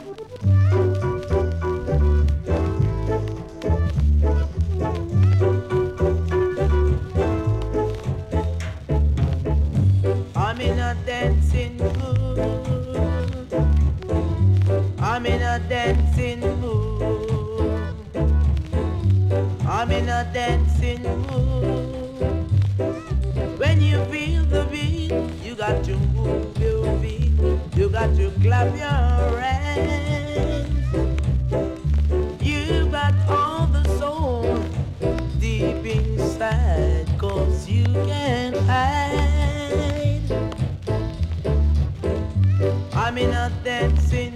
I'm in a dancing mood. I'm in a dancing mood. I'm in a dancing mood. When you feel the beat, you got to move your feet. You got to clap your hands. You got all the soul deep inside, 'cause you can't hide. I'm in a dancing